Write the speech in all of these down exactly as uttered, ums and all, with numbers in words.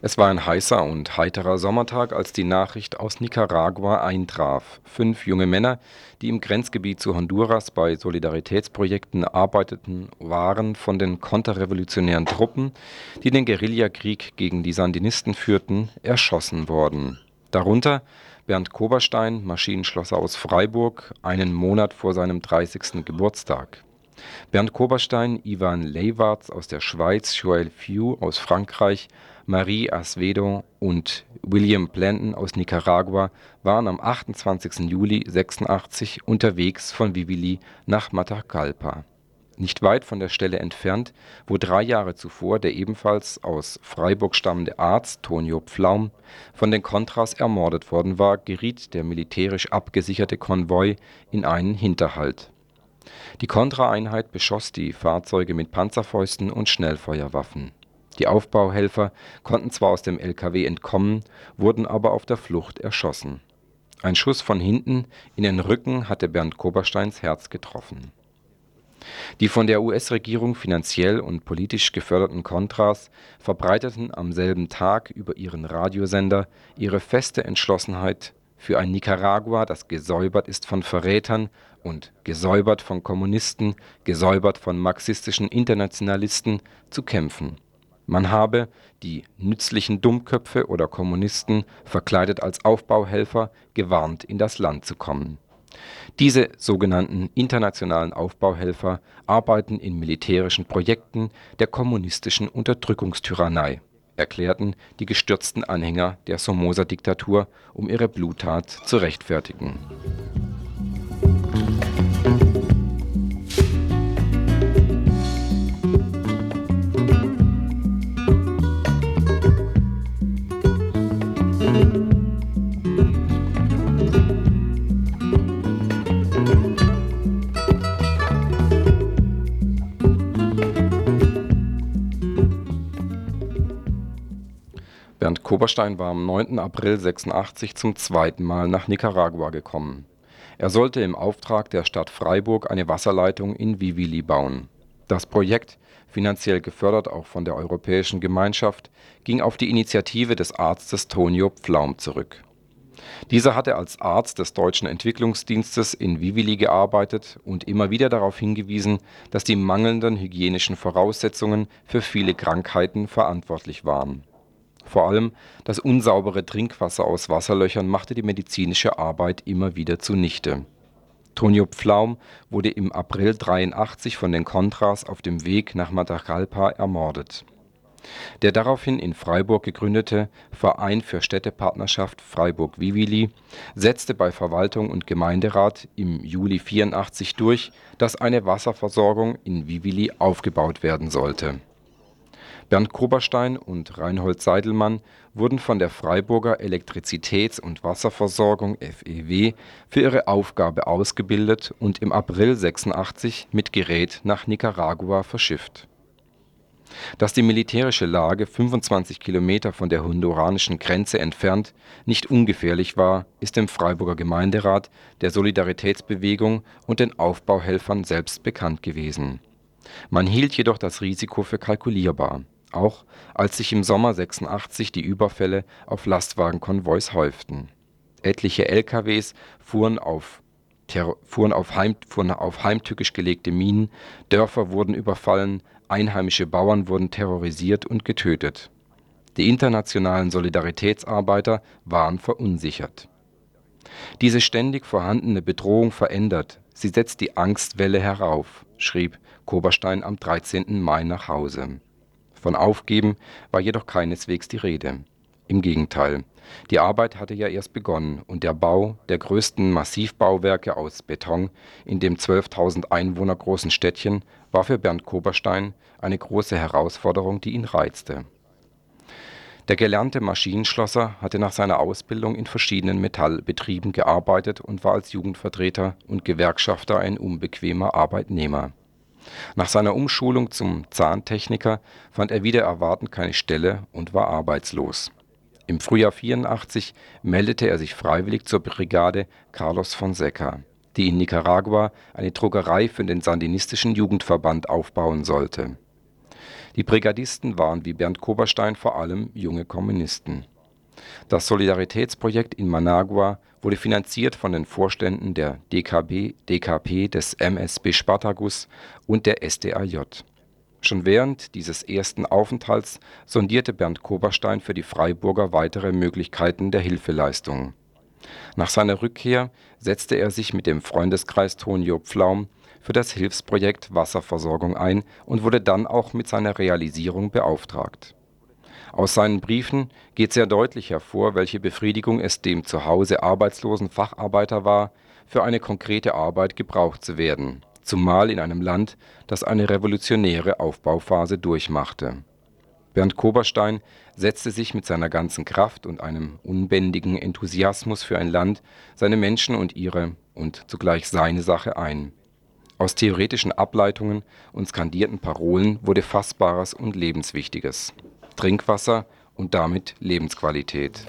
Es war ein heißer und heiterer Sommertag, als die Nachricht aus Nicaragua eintraf. Fünf junge Männer, die im Grenzgebiet zu Honduras bei Solidaritätsprojekten arbeiteten, waren von den konterrevolutionären Truppen, die den Guerillakrieg gegen die Sandinisten führten, erschossen worden. Darunter Bernd Koberstein, Maschinenschlosser aus Freiburg, einen Monat vor seinem dreißigsten Geburtstag. Bernd Koberstein, Ivan Leyvaerts aus der Schweiz, Joël Few aus Frankreich, Marie Acevedo und William Planton aus Nicaragua waren am achtundzwanzigsten Juli sechsundachtzig unterwegs von Vivilly nach Matagalpa. Nicht weit von der Stelle entfernt, wo drei Jahre zuvor der ebenfalls aus Freiburg stammende Arzt Tonio Pflaum von den Contras ermordet worden war, geriet der militärisch abgesicherte Konvoi in einen Hinterhalt. Die Kontraeinheit beschoss die Fahrzeuge mit Panzerfäusten und Schnellfeuerwaffen. Die Aufbauhelfer konnten zwar aus dem L K W entkommen, wurden aber auf der Flucht erschossen. Ein Schuss von hinten in den Rücken hatte Bernd Kobersteins Herz getroffen. Die von der U S-Regierung finanziell und politisch geförderten Contras verbreiteten am selben Tag über ihren Radiosender ihre feste Entschlossenheit, für ein Nicaragua, das gesäubert ist von Verrätern und gesäubert von Kommunisten, gesäubert von marxistischen Internationalisten, zu kämpfen. Man habe die nützlichen Dummköpfe oder Kommunisten, verkleidet als Aufbauhelfer, gewarnt, in das Land zu kommen. Diese sogenannten internationalen Aufbauhelfer arbeiten in militärischen Projekten der kommunistischen Unterdrückungstyrannei, erklärten die gestürzten Anhänger der Somoza-Diktatur, um ihre Bluttat zu rechtfertigen. Bernd Koberstein war am neunten April sechsundachtzig zum zweiten Mal nach Nicaragua gekommen. Er sollte im Auftrag der Stadt Freiburg eine Wasserleitung in Vivilly bauen. Das Projekt, finanziell gefördert auch von der Europäischen Gemeinschaft, ging auf die Initiative des Arztes Tonio Pflaum zurück. Dieser hatte als Arzt des Deutschen Entwicklungsdienstes in Vivilly gearbeitet und immer wieder darauf hingewiesen, dass die mangelnden hygienischen Voraussetzungen für viele Krankheiten verantwortlich waren. Vor allem das unsaubere Trinkwasser aus Wasserlöchern machte die medizinische Arbeit immer wieder zunichte. Tonio Pflaum wurde im April dreiundachtzig von den Contras auf dem Weg nach Matagalpa ermordet. Der daraufhin in Freiburg gegründete Verein für Städtepartnerschaft Freiburg-Vivilly setzte bei Verwaltung und Gemeinderat im Juli vierundachtzig durch, dass eine Wasserversorgung in Vivilly aufgebaut werden sollte. Bernd Koberstein und Reinhold Seidelmann wurden von der Freiburger Elektrizitäts- und Wasserversorgung F E W für ihre Aufgabe ausgebildet und im April sechsundachtzig mit Gerät nach Nicaragua verschifft. Dass die militärische Lage fünfundzwanzig Kilometer von der honduranischen Grenze entfernt nicht ungefährlich war, ist dem Freiburger Gemeinderat, der Solidaritätsbewegung und den Aufbauhelfern selbst bekannt gewesen. Man hielt jedoch das Risiko für kalkulierbar, auch als sich im Sommer sechsundachtzig die Überfälle auf Lastwagenkonvois häuften. Etliche L K Ws fuhren auf, fuhren auf, heim, fuhren auf heimtückisch gelegte Minen, Dörfer wurden überfallen, einheimische Bauern wurden terrorisiert und getötet. Die internationalen Solidaritätsarbeiter waren verunsichert. Diese ständig vorhandene Bedrohung verändert, sie setzt die Angstwelle herauf, schrieb Koberstein am dreizehnten Mai nach Hause. Von Aufgeben war jedoch keineswegs die Rede. Im Gegenteil, die Arbeit hatte ja erst begonnen und der Bau der größten Massivbauwerke aus Beton in dem zwölftausend Einwohner großen Städtchen war für Bernd Koberstein eine große Herausforderung, die ihn reizte. Der gelernte Maschinenschlosser hatte nach seiner Ausbildung in verschiedenen Metallbetrieben gearbeitet und war als Jugendvertreter und Gewerkschafter ein unbequemer Arbeitnehmer. Nach seiner Umschulung zum Zahntechniker fand er wider Erwarten keine Stelle und war arbeitslos. Im Frühjahr vierundachtzig meldete er sich freiwillig zur Brigade Carlos Fonseca, die in Nicaragua eine Druckerei für den sandinistischen Jugendverband aufbauen sollte. Die Brigadisten waren wie Bernd Koberstein vor allem junge Kommunisten. Das Solidaritätsprojekt in Managua wurde finanziert von den Vorständen der D K B, D K P, des M S B Spartacus und der S D A J. Schon während dieses ersten Aufenthalts sondierte Bernd Koberstein für die Freiburger weitere Möglichkeiten der Hilfeleistung. Nach seiner Rückkehr setzte er sich mit dem Freundeskreis Tonio Pflaum für das Hilfsprojekt Wasserversorgung ein und wurde dann auch mit seiner Realisierung beauftragt. Aus seinen Briefen geht sehr deutlich hervor, welche Befriedigung es dem zu Hause arbeitslosen Facharbeiter war, für eine konkrete Arbeit gebraucht zu werden, zumal in einem Land, das eine revolutionäre Aufbauphase durchmachte. Bernd Koberstein setzte sich mit seiner ganzen Kraft und einem unbändigen Enthusiasmus für ein Land, seine Menschen und ihre und zugleich seine Sache ein. Aus theoretischen Ableitungen und skandierten Parolen wurde Fassbares und Lebenswichtiges: Trinkwasser und damit Lebensqualität.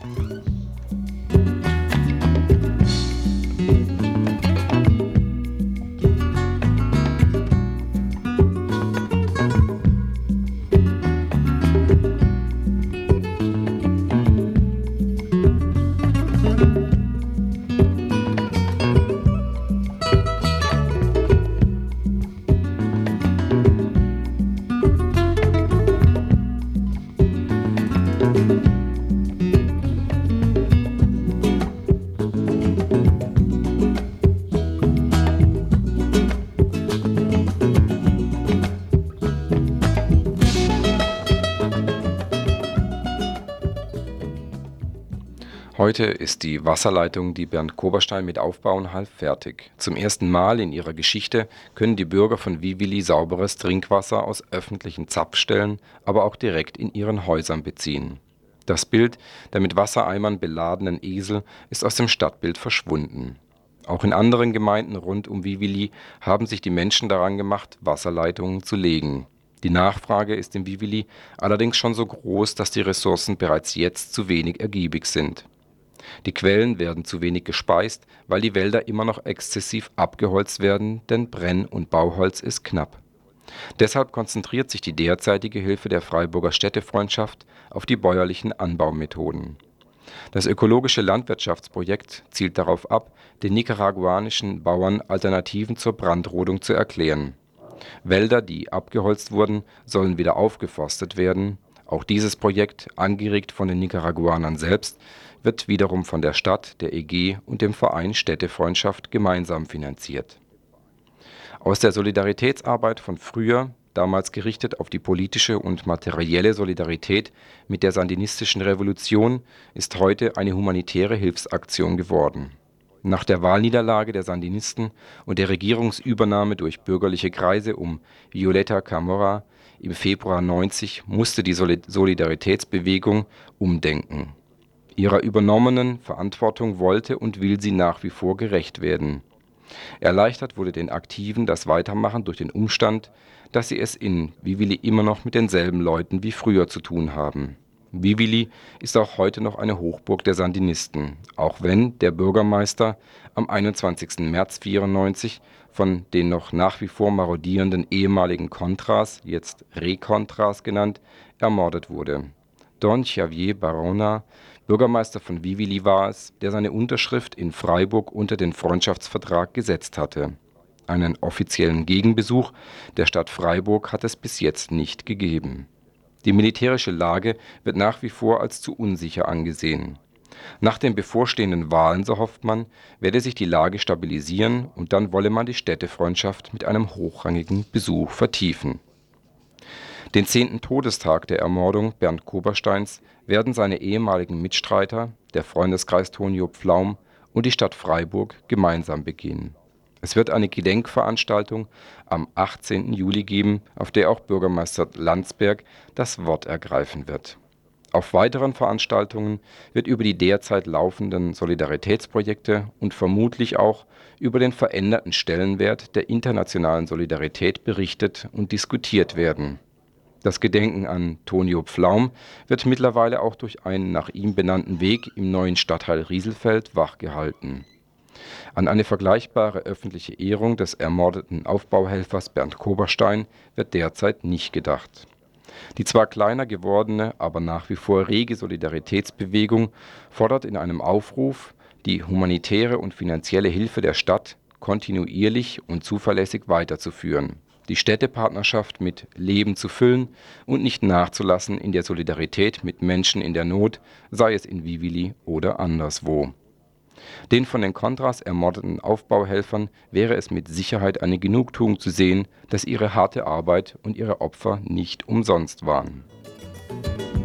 Heute ist die Wasserleitung, die Bernd Koberstein mit aufbauen half, fertig. Zum ersten Mal in ihrer Geschichte können die Bürger von Vivieli sauberes Trinkwasser aus öffentlichen Zapfstellen, aber auch direkt in ihren Häusern beziehen. Das Bild der mit Wassereimern beladenen Esel ist aus dem Stadtbild verschwunden. Auch in anderen Gemeinden rund um Vivieli haben sich die Menschen daran gemacht, Wasserleitungen zu legen. Die Nachfrage ist in Vivieli allerdings schon so groß, dass die Ressourcen bereits jetzt zu wenig ergiebig sind. Die Quellen werden zu wenig gespeist, weil die Wälder immer noch exzessiv abgeholzt werden, denn Brenn- und Bauholz ist knapp. Deshalb konzentriert sich die derzeitige Hilfe der Freiburger Städtefreundschaft auf die bäuerlichen Anbaumethoden. Das ökologische Landwirtschaftsprojekt zielt darauf ab, den nicaraguanischen Bauern Alternativen zur Brandrodung zu erklären. Wälder, die abgeholzt wurden, sollen wieder aufgeforstet werden. Auch dieses Projekt, angeregt von den Nicaraguanern selbst, wird wiederum von der Stadt, der E G und dem Verein Städtefreundschaft gemeinsam finanziert. Aus der Solidaritätsarbeit von früher, damals gerichtet auf die politische und materielle Solidarität mit der sandinistischen Revolution, ist heute eine humanitäre Hilfsaktion geworden. Nach der Wahlniederlage der Sandinisten und der Regierungsübernahme durch bürgerliche Kreise um Violeta Chamorro im Februar neunzig musste die Solidaritätsbewegung umdenken. Ihrer übernommenen Verantwortung wollte und will sie nach wie vor gerecht werden. Erleichtert wurde den Aktiven das Weitermachen durch den Umstand, dass sie es in Vivieli immer noch mit denselben Leuten wie früher zu tun haben. Vivieli ist auch heute noch eine Hochburg der Sandinisten, auch wenn der Bürgermeister am einundzwanzigsten März vierundneunzig von den noch nach wie vor marodierenden ehemaligen Contras, jetzt Recontras genannt, ermordet wurde. Don Xavier Barona, Bürgermeister von Vivieli, war es, der seine Unterschrift in Freiburg unter den Freundschaftsvertrag gesetzt hatte. Einen offiziellen Gegenbesuch der Stadt Freiburg hat es bis jetzt nicht gegeben. Die militärische Lage wird nach wie vor als zu unsicher angesehen. Nach den bevorstehenden Wahlen, so hofft man, werde sich die Lage stabilisieren und dann wolle man die Städtefreundschaft mit einem hochrangigen Besuch vertiefen. Den zehnten Todestag der Ermordung Bernd Kobersteins werden seine ehemaligen Mitstreiter, der Freundeskreis Tonio Pflaum und die Stadt Freiburg gemeinsam begehen. Es wird eine Gedenkveranstaltung am achtzehnten Juli geben, auf der auch Bürgermeister Landsberg das Wort ergreifen wird. Auf weiteren Veranstaltungen wird über die derzeit laufenden Solidaritätsprojekte und vermutlich auch über den veränderten Stellenwert der internationalen Solidarität berichtet und diskutiert werden. Das Gedenken an Tonio Pflaum wird mittlerweile auch durch einen nach ihm benannten Weg im neuen Stadtteil Rieselfeld wachgehalten. An eine vergleichbare öffentliche Ehrung des ermordeten Aufbauhelfers Bernd Koberstein wird derzeit nicht gedacht. Die zwar kleiner gewordene, aber nach wie vor rege Solidaritätsbewegung fordert in einem Aufruf, die humanitäre und finanzielle Hilfe der Stadt kontinuierlich und zuverlässig weiterzuführen, die Städtepartnerschaft mit Leben zu füllen und nicht nachzulassen in der Solidarität mit Menschen in der Not, sei es in Wiewieli oder anderswo. Den von den Contras ermordeten Aufbauhelfern wäre es mit Sicherheit eine Genugtuung zu sehen, dass ihre harte Arbeit und ihre Opfer nicht umsonst waren.